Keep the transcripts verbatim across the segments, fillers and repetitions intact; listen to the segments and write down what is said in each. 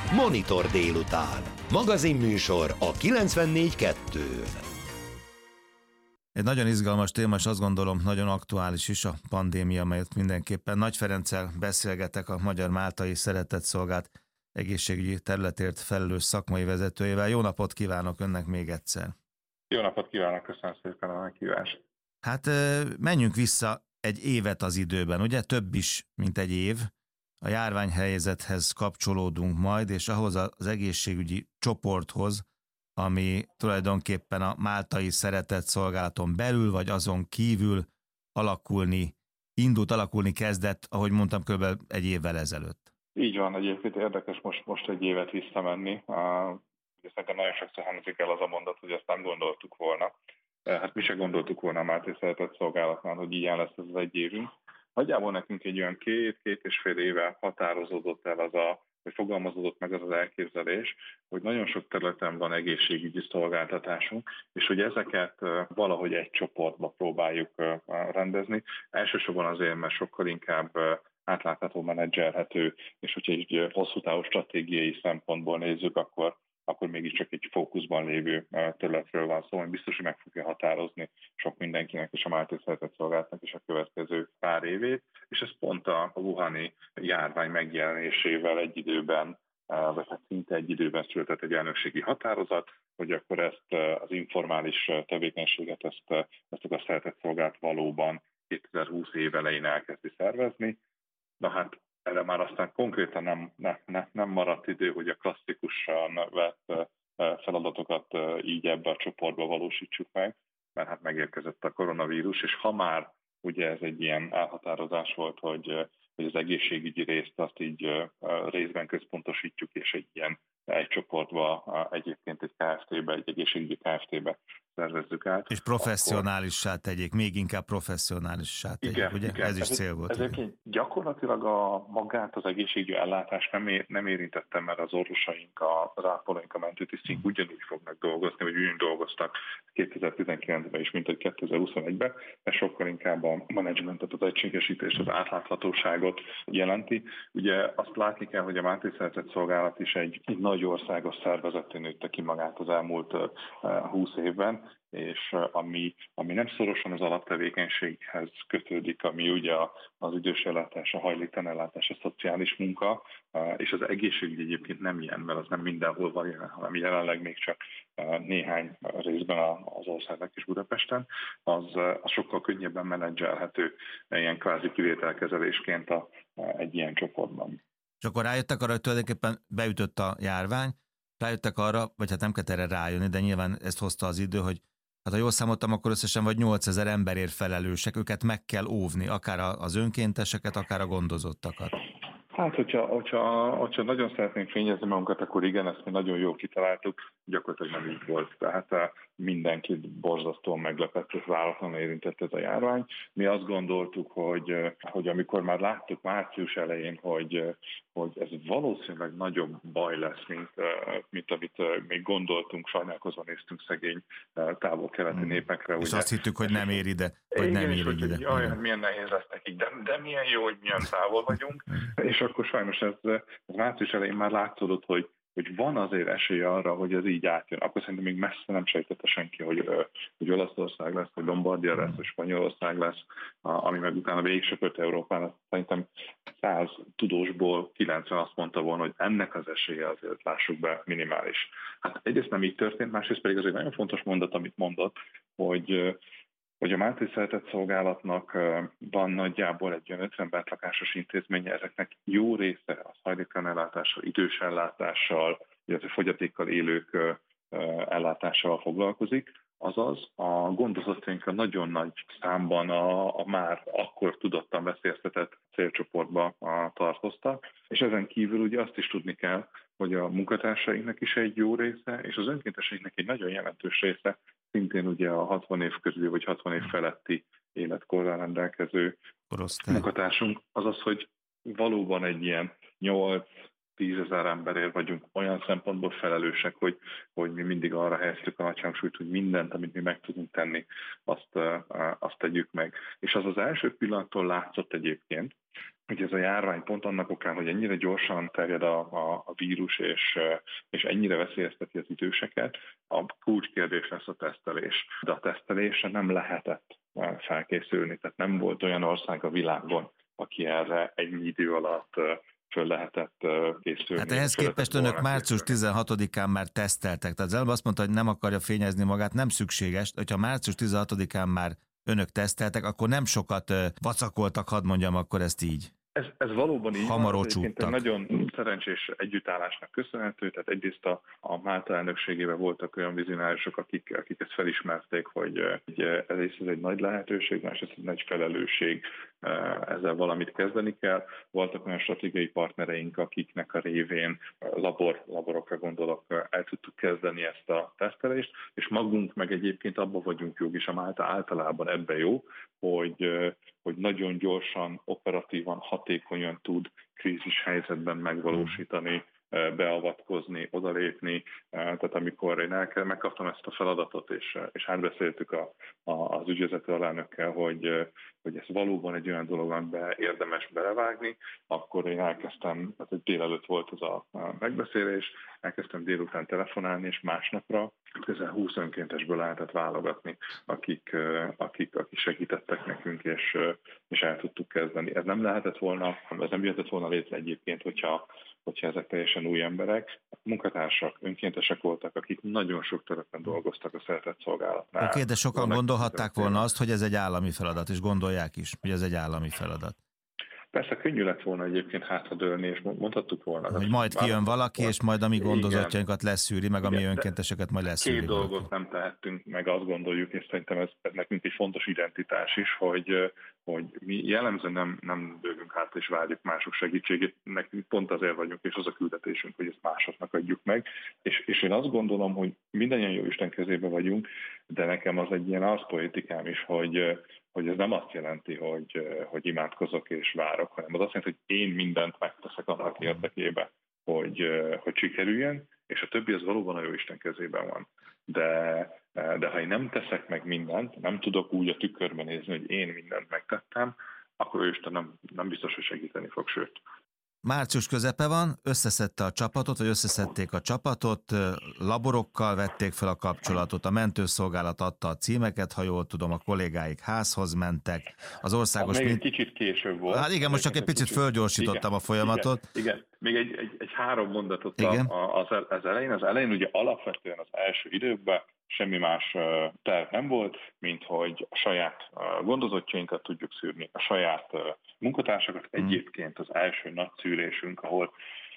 Monitor délután. Magazinműsor a kilencvennégy kettőn. Egy nagyon izgalmas téma, és azt gondolom nagyon aktuális is a pandémia, amelyet mindenképpen Nagy Ferenccel beszélgetek, a Magyar Máltai Szeretetszolgálat egészségügyi területért felelős szakmai vezetőjével. Jó napot kívánok önnek még egyszer! Jó napot kívánok, köszönöm szépen a meghívást! Hát menjünk vissza egy évet az időben, ugye több is, mint egy év. A járványhelyzethez kapcsolódunk majd, és ahhoz az egészségügyi csoporthoz, ami tulajdonképpen a Máltai Szeretetszolgálaton belül, vagy azon kívül alakulni, indult alakulni kezdett, ahogy mondtam, kb. Egy évvel ezelőtt. Így van, egyébként érdekes most, most egy évet visszamenni. Uh, szerintem nagyon sokszor hangzik el az a mondat, hogy ezt nem gondoltuk volna. Uh, hát mi se gondoltuk volna a Máltai Szeretetszolgálatnál, hogy ilyen lesz ez az egy évünk. Nagyjából nekünk egy olyan két-két és fél éve határozódott el az a, vagy fogalmazódott meg az az elképzelés, hogy nagyon sok területen van egészségügyi szolgáltatásunk, és hogy ezeket valahogy egy csoportba próbáljuk rendezni. Elsősorban azért, mert sokkal inkább átlátható, menedzselhető, és hogyha egy hosszú távú stratégiai szempontból nézzük, akkor akkor mégiscsak egy fókuszban lévő területről van szó, ami biztos, hogy meg fogja határozni sok mindenkinek és a Máltai Szeretetszolgálatnak is a következő pár évét, és ez pont a wuhani járvány megjelenésével egy időben, vagy hát szinte egy időben született egy elnökségi határozat, hogy akkor ezt az informális tevékenységet, ezt, ezt a Szeretetszolgálat valóban kétezer-húsz év elején elkezdi szervezni. Na hát erre már aztán konkrétan nem, nem, nem, nem maradt idő, hogy a klasszikusan vett feladatokat így ebbe a csoportba valósítsuk meg, mert hát megérkezett a koronavírus, és ha már ugye ez egy ilyen elhatározás volt, hogy, hogy az egészségügyi részt azt így részben központosítjuk, és egy ilyen egy csoportba, egyébként egy ká ef té-be, egy egészségügyi ká ef té-be szervezzük át. És professzionálissá tegyék, még inkább professzionálissá tegyék, igen, ugye? Igen. Ez is cél volt. Ezért gyakorlatilag a magát az egészségügyi ellátást nem, ér, nem érintettem, mert az orvosaink, az ápolóink, a mentőtisztink ugyanúgy fognak dolgozni, vagy ugyanúgy dolgoztak kétezer-tizenkilencben is, mint hogy kétezer-huszonegyben, mert sokkal inkább a menedzsmentet, az egységesítést, az átláthatóságot jelenti. Ugye azt látni kell, hogy a Máltai Szeretetszolgálat is egy, egy nagy országos szervezetté nőtte ki magát az elmúlt húsz évben, és ami, ami nem szorosan az alaptevékenységhez kötődik, ami ugye az idős ellátás, a hajléktalan ellátás, a szociális munka, és az egészségügy egyébként nem ilyen, mert az nem mindenhol van jelen, hanem jelenleg még csak néhány részben az országnak is Budapesten, az, az sokkal könnyebben menedzselhető ilyen kvázi kivételkezelésként a, egy ilyen csoportban. És akkor rájöttek arra, hogy tulajdonképpen beütött a járvány, rájöttek arra, vagy hát nem kell erre rájönni, de nyilván ezt hozta az idő, hogy hát ha jól számoltam, akkor összesen vagy nyolcezer emberért felelősek, őket meg kell óvni, akár az önkénteseket, akár a gondozottakat. Hát, hogyha, hogyha, hogyha nagyon szeretnénk fényezni magunkat, akkor igen, ezt mi nagyon jól kitaláltuk, gyakorlatilag nem így volt. Tehát mindenkit borzasztóan meglepett, és váratlanul érintett ez a járvány. Mi azt gondoltuk, hogy, hogy amikor már láttuk március elején, hogy, hogy ez valószínűleg nagyobb baj lesz, mint, mint amit még gondoltunk, sajnálkozva néztünk szegény távol-keleti népekre. És ugye. Azt hittük, hogy nem ér ide, vagy igen, nem ér hogy, ide. Hogy, jaj, hát milyen nehéz lesz nekik, de, de milyen jó, hogy milyen távol vagyunk. És akkor sajnos ez, ez március elején már látszódott, hogy, hogy van azért esély arra, hogy ez így átjön. Akkor szerintem még messze nem sejtette senki, hogy, hogy Olaszország lesz, hogy Lombardia lesz, hogy Spanyolország lesz, ami meg utána végigsöpört Európán. Szerintem száz tudósból kilencven azt mondta volna, hogy ennek az esélye azért lássuk be minimális. Hát egyrészt nem így történt, másrészt pedig az egy nagyon fontos mondat, amit mondott, hogy hogy a Máltai Szeretetszolgálatnak van nagyjából egy olyan ötven bentlakásos intézménye, ezeknek jó része a hajléktalan ellátással, idős ellátással, illetve fogyatékkal élők ellátásával foglalkozik, azaz a gondozottainkkal nagyon nagy számban a, a már akkor tudottan veszélyeztetett célcsoportba tartoztak, és ezen kívül ugye azt is tudni kell, hogy a munkatársainknak is egy jó része, és az önkénteseinknek egy nagyon jelentős része, szintén ugye a hatvan év közül vagy hatvan év feletti életkorral rendelkező Korosztály. munkatársunk, azaz, hogy valóban egy ilyen nyolc-tízezer emberért vagyunk olyan szempontból felelősek, hogy, hogy mi mindig arra helyeztük a nagy hangsúlyt, hogy mindent, amit mi meg tudunk tenni, azt, azt tegyük meg. És az az első pillanattól látszott egyébként, hogy ez a járvány pont annak okán, hogy ennyire gyorsan terjed a, a, a vírus, és, és ennyire veszélyezteti az időseket, a kulcskérdés lesz a tesztelés. De a tesztelésre nem lehetett felkészülni, tehát nem volt olyan ország a világon, aki erre ennyi idő alatt föl lehetett készülni. Hát ehhez képest önök március tizenhatodikán már teszteltek. Tehát az előbb azt mondta, hogy nem akarja fényezni magát, nem szükséges. Hogyha március tizenhatodikán már önök teszteltek, akkor nem sokat vacakoltak, hadd mondjam akkor ezt így. Ez, ez valóban így Hamaró van, egy csúttak. Nagyon szerencsés együttállásnak köszönhető, tehát egyrészt a, a Málta elnökségében voltak olyan vizionárisok, akik, akik ezt felismerték, hogy, hogy ez egy nagy lehetőség, másrészt egy nagy felelősség, ezzel valamit kezdeni kell. Voltak olyan stratégiai partnereink, akiknek a révén labor, laborokra gondolok, el tudtuk kezdeni ezt a tesztelést, és magunk meg egyébként abban vagyunk jók, és a Málta általában ebben jó, hogy, hogy nagyon gyorsan, operatívan, hatékonyan tud krízis helyzetben megvalósítani, beavatkozni, odalépni. Tehát amikor én el, megkaptam ezt a feladatot, és, és átbeszéltük a, a, az ügyvezető alelnökkel, hogy, hogy ez valóban egy olyan dolog, amiben érdemes belevágni, akkor én elkezdtem, tehát egy délelőtt volt ez a megbeszélés, elkezdtem délután telefonálni, és másnapra közel húsz önkéntesből lehetett válogatni, akik, akik, akik segítettek nekünk, és, és el tudtuk kezdeni. Ez nem lehetett volna, ez nem jöhetett volna létre egyébként, hogyha, hogyha ezek teljesen új emberek, munkatársak, önkéntesek voltak, akik nagyon sok területen dolgoztak a szeretett szolgálatnál. Oké, de sokan Vannak gondolhatták volna azt, hogy ez egy állami feladat, és gondolják is, hogy ez egy állami feladat. Persze könnyű lett volna egyébként hátradőlni, és mondhattuk volna. Hogy majd kijön valaki, és majd a mi gondozottjainkat leszűri, meg a mi önkénteseket majd leszűri. Két valaki. dolgot nem tehettünk, meg azt gondoljuk, és szerintem ez, ez nekünk egy fontos identitás is, hogy, hogy mi jellemzően nem, nem dőlünk hát és várjuk mások segítségét, nekünk pont azért vagyunk, és az a küldetésünk, hogy ezt másoknak adjuk meg. És, és én azt gondolom, hogy mindannyian jó Isten kezébe vagyunk, de nekem az egy ilyen arszpoetikám is, hogy hogy ez nem azt jelenti, hogy, hogy imádkozok és várok, hanem az azt jelenti, hogy én mindent megteszek annak érdekében, hogy, hogy sikerüljön, és a többi az valóban a Jóisten kezében van. De, de ha én nem teszek meg mindent, nem tudok úgy a tükörben nézni, hogy én mindent megtettem, akkor Jóisten nem, nem biztos, hogy segíteni fog, sőt. Március közepe van, összeszedte a csapatot, vagy összeszedték a csapatot, laborokkal vették fel a kapcsolatot, a mentőszolgálat adta a címeket, ha jól tudom, a kollégáik házhoz mentek, az országos... Még mind... egy kicsit később volt. Hát igen, most csak egy picit kicsit... fölgyorsítottam igen, a folyamatot. Igen, igen. Még egy, egy, egy három mondatot az, az elején. Az elején ugye alapvetően az első időkben semmi más terv nem volt, mint hogy a saját gondozottjainkat tudjuk szűrni, a saját munkatársakat. Egyébként az első nagy szűrésünk, ahol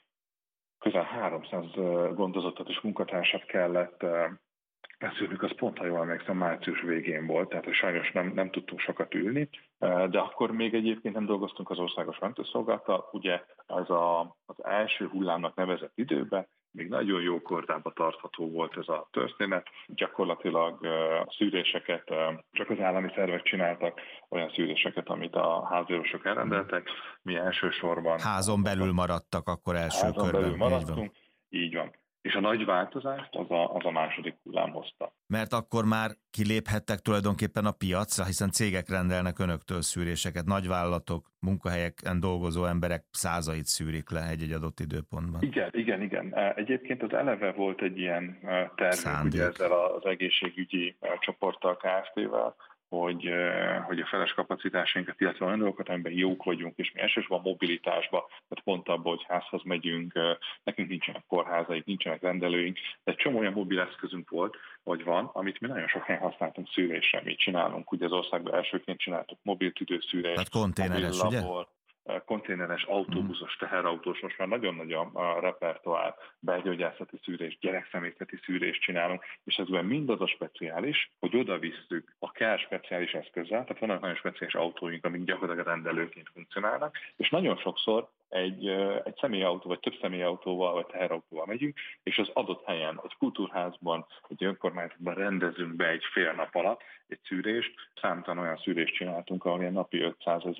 közel háromszáz gondozottat és munkatársat kellett beszélnünk, az pont, ha jól emlékszem, március végén volt, tehát sajnos nem, nem tudtunk sokat ülni, de akkor még egyébként nem dolgoztunk az országos mentőszolgálattal, ugye az a, az első hullámnak nevezett időben még nagyon jó kordába tartható volt ez a történet. Gyakorlatilag a szűréseket csak az állami szervek csináltak, olyan szűréseket, amit a házorvosok elrendeltek. Mi elsősorban... Házon belül maradtak akkor első házon körben. Belül maradtunk, így van. És a nagy változást az a, az a második hullám hozta. Mert akkor már kiléphettek tulajdonképpen a piacra, hiszen cégek rendelnek önöktől szűréseket, nagyvállalatok, munkahelyeken dolgozó emberek százait szűrik le egy-egy adott időpontban. Igen, igen, igen. Egyébként az eleve volt egy ilyen tervünk ugye ezzel az egészségügyi csoporttal, Kft-vel, hogy, hogy a feles kapacitásainkat, illetve olyan dolgokat, amiben jók vagyunk, és mi elsősorban mobilitásban, tehát pont abban, hogy házhoz megyünk, nekünk nincsenek kórházaink, nincsenek rendelőink, de egy csomó olyan mobil eszközünk volt, vagy van, amit mi nagyon sok helyen használtunk szűrésre, mi csinálunk, ugye az országban elsőként csináltuk mobil tüdőszűrést, tehát konténeres, ugye? konténeres, autóbuszos, teherautós, most már nagyon nagy a repertoár, belgyógyászati szűrés, gyerekszemélyzeti szűrést csinálunk, és ezben mindaz a speciális, hogy oda visszük a kell speciális eszközzel, tehát vannak nagyon speciális autóink, amik gyakorlatilag rendelőként funkcionálnak, és nagyon sokszor egy, egy személyautó, vagy több személyautóval, vagy teherautóval megyünk, és az adott helyen, egy kultúrházban, egy önkormányzatban rendezünk be egy fél nap alatt egy szűrést. Számtalan olyan szűrést csináltunk, ahol ilyen napi ötszázezer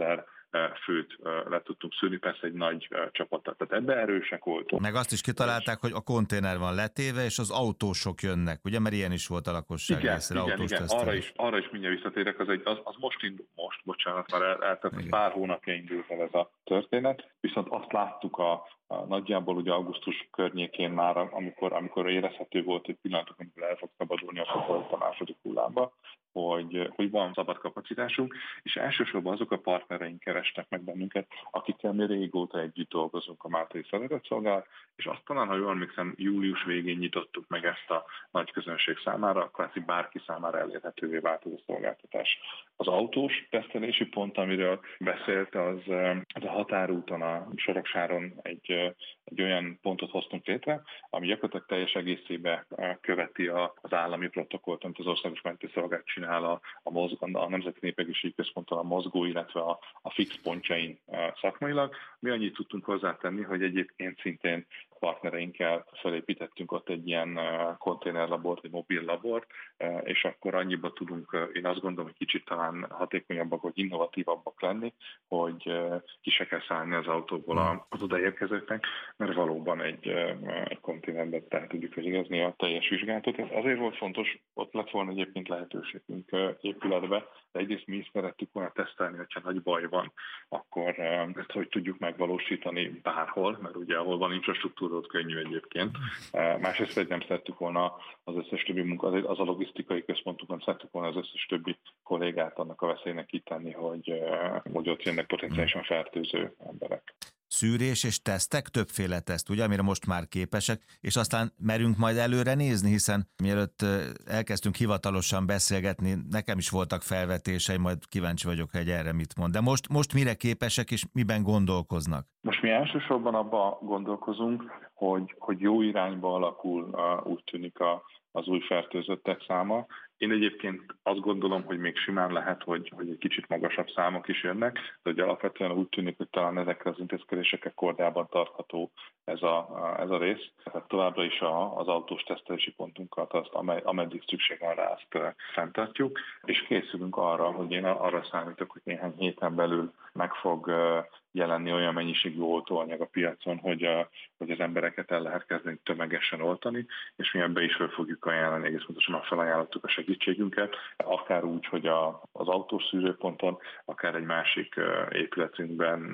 főt le tudtunk szűrni, persze egy nagy csapattal. Tehát ebbe erősek voltunk. Meg azt is kitalálták, hogy a konténer van letéve, és az autósok jönnek, ugye? Mert ilyen is volt a lakosság igen, részére, igen, autós igen. tesztelés. Arra is, arra is mindjárt visszatérek, az, egy, az, az most indul, most, bocsánat, már el, el, pár hónapja indult el ez a történet, viszont azt láttuk a, a nagyjából ugye augusztus környékén már, amikor, amikor érezhető volt, hogy pillanatok, amikor el fog szabadulni a volt a második hullámba, hogy, hogy van szabad kapacitásunk, és elsősorban azok a partnereink kerestek meg bennünket, akikkel mi régóta együtt dolgozunk a Máltai Szeretetszolgálat, és azt talán, ha jól emlékszem, július végén nyitottuk meg ezt a nagy közönség számára, kvázi bárki számára elérhetővé vált ez a szolgáltatás. Az autós tesztelési pont, amiről beszélt, az, az a határúton, a Soroksáron egy, egy olyan pontot hoztunk létre, ami gyakorlatilag teljes egészében követi az állami protokollt, amit az Országos Mentőszolgálat csinál a, a, mozgó, a Nemzeti Népegészségügyi Központtal a mozgó, illetve a, a fix pontjain szakmailag. Mi annyit tudtunk hozzátenni, hogy egyébként szintén partnereinkkel felépítettünk ott egy ilyen konténerlabort, egy mobil labort, és akkor annyiba tudunk, én azt gondolom, hogy kicsit talán hatékonyabbak, vagy innovatívabbak lenni, hogy ki se kell szállni az autóból az odaérkezőknek, mert valóban egy, egy konténerben tehát tudjuk végezni a teljes vizsgálatot. Ez azért volt fontos, ott lett volna egyébként lehetőségünk épületbe, de egyrészt mi is szerettük volna tesztelni, hogyha nagy baj van, akkor ezt hogy tudjuk megvalósítani bárhol, mert ugye ahol van infrastruktúra, ott könnyű egyébként. Másrészt egy nem szerettük volna az összes többi munka, az a logisztikai központunkon szerettük volna az összes többi kollégát annak a veszélynek kitenni, hogy, hogy ott jönnek potenciálisan fertőző emberek. Szűrés és tesztek, többféle teszt, ugye, amire most már képesek, és aztán merünk majd előre nézni, hiszen mielőtt elkezdtünk hivatalosan beszélgetni, nekem is voltak felvetéseim, majd kíváncsi vagyok, hogy erre mit mond. De most, most mire képesek, és miben gondolkoznak? Most mi elsősorban abba gondolkozunk, hogy, hogy jó irányba alakul, úgy tűnik a, az új fertőzöttek száma. Én egyébként azt gondolom, hogy még simán lehet, hogy, hogy egy kicsit magasabb számok is jönnek, de hogy alapvetően úgy tűnik, hogy talán ezekre az intézkedésekkel kordában tartható ez a, ez a rész. Tehát továbbra is a, az autós tesztelési pontunkat, azt, amely, ameddig szükség van rá, azt fenntartjuk, és készülünk arra, hogy én arra számítok, hogy néhány héten belül meg fog jelenni olyan mennyiségű oltóanyag a piacon, hogy, a, hogy az embereket el lehet kezdeni tömegesen oltani, és mi ebbe is fel fogjuk ajánlani, egész pontosan már felajánlottuk a segítségünket, akár úgy, hogy a, az autós szűrőponton, akár egy másik épületünkben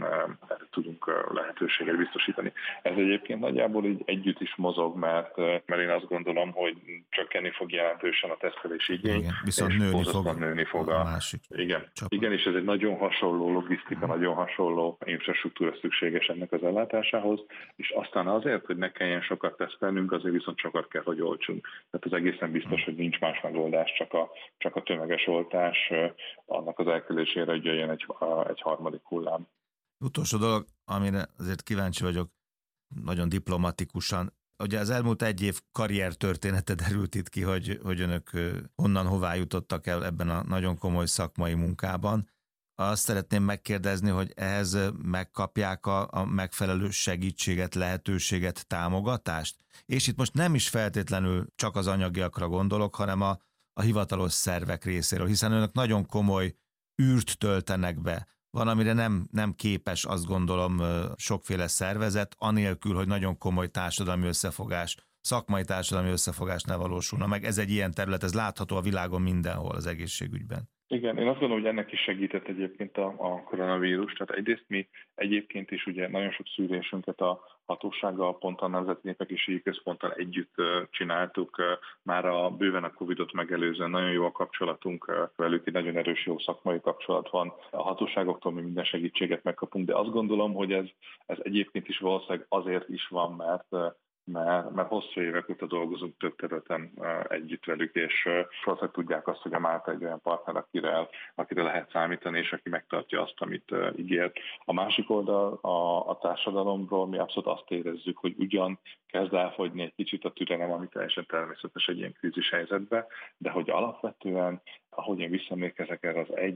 tudunk lehetőséget biztosítani. Ez egyébként nagyjából így együtt is mozog, mert, mert én azt gondolom, hogy csökkenni fog jelentősen a tesztelési igény, igen, viszont és nőni fog, nőni fog a, a másik igen, csapat. igen, és ez egy nagyon hasonló logisztika, nagyon hasonló infrastruktúra szükséges ennek az ellátásához, és aztán azért, hogy ne kelljen sokat tesztelnünk, azért viszont sokat kell, hogy oltsunk. Tehát az egészen biztos, hogy nincs más megoldás, csak a, csak a tömeges oltás annak az elkerülésére, hogy jöjjön egy, egy harmadik hullám. Utolsó dolog, amire azért kíváncsi vagyok, nagyon diplomatikusan. Ugye az elmúlt egy év karrier története derült itt ki, hogy, hogy önök honnan hová jutottak el ebben a nagyon komoly szakmai munkában. Azt szeretném megkérdezni, hogy ehhez megkapják a, a megfelelő segítséget, lehetőséget, támogatást? És itt most nem is feltétlenül csak az anyagiakra gondolok, hanem a, a hivatalos szervek részéről, hiszen önök nagyon komoly űrt töltenek be. Van, amire nem, nem képes, azt gondolom, sokféle szervezet, anélkül, hogy nagyon komoly társadalmi összefogás, szakmai társadalmi összefogás ne valósulna meg. Ez egy ilyen terület, ez látható a világon mindenhol az egészségügyben. Igen, én azt gondolom, hogy ennek is segített egyébként a, a koronavírus. Tehát egyrészt mi egyébként is ugye nagyon sok szűrésünket a hatósággal, pont a Nemzeti Népegészségügyi Központtal együtt csináltuk. Már a bőven a Covidot megelőzően nagyon jó a kapcsolatunk velük, egy nagyon erős jó szakmai kapcsolat van. A hatóságoktól mi minden segítséget megkapunk, de azt gondolom, hogy ez, ez egyébként is valószínűleg azért is van, mert Mert, mert hosszú évek óta dolgozunk több területen együtt velük, és valószínűleg tudják azt, hogy a Málta egy olyan partner, akire, akire lehet számítani, és aki megtartja azt, amit ígért. A másik oldal a, a társadalomról mi abszolút azt érezzük, hogy ugyan kezd elfogyni egy kicsit a türelem, ami teljesen természetes egy ilyen krízis helyzetben, de hogy alapvetően, ahogy én visszaemlékezek erre az egy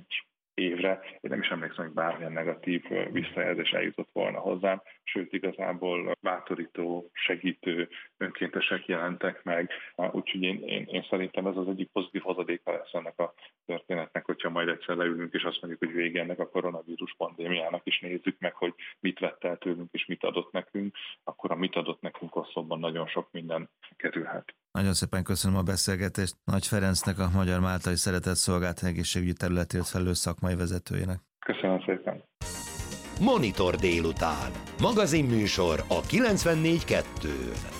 évre. Én nem is emlékszem, hogy bármilyen negatív visszajelzés eljutott volna hozzám, sőt igazából bátorító, segítő önkéntesek jelentek meg, úgyhogy én, én, én szerintem ez az egyik pozitív hozadéka lesz ennek a történetnek, hogyha majd egyszer leülünk és azt mondjuk, hogy vége ennek a koronavírus pandémiának, is nézzük meg, hogy mit vett el tőlünk és mit adott nekünk, akkor a mit adott nekünk oszlopban nagyon sok minden kerülhet. Nagyon szépen köszönöm a beszélgetést Nagy Ferencnek, a Magyar Máltai Szeretett Szolgált egészségügyi területért felelős szakmai vezetőjének. Köszönöm szépen. Monitor délután. Magazinműsor a kilencvennégy kettőn.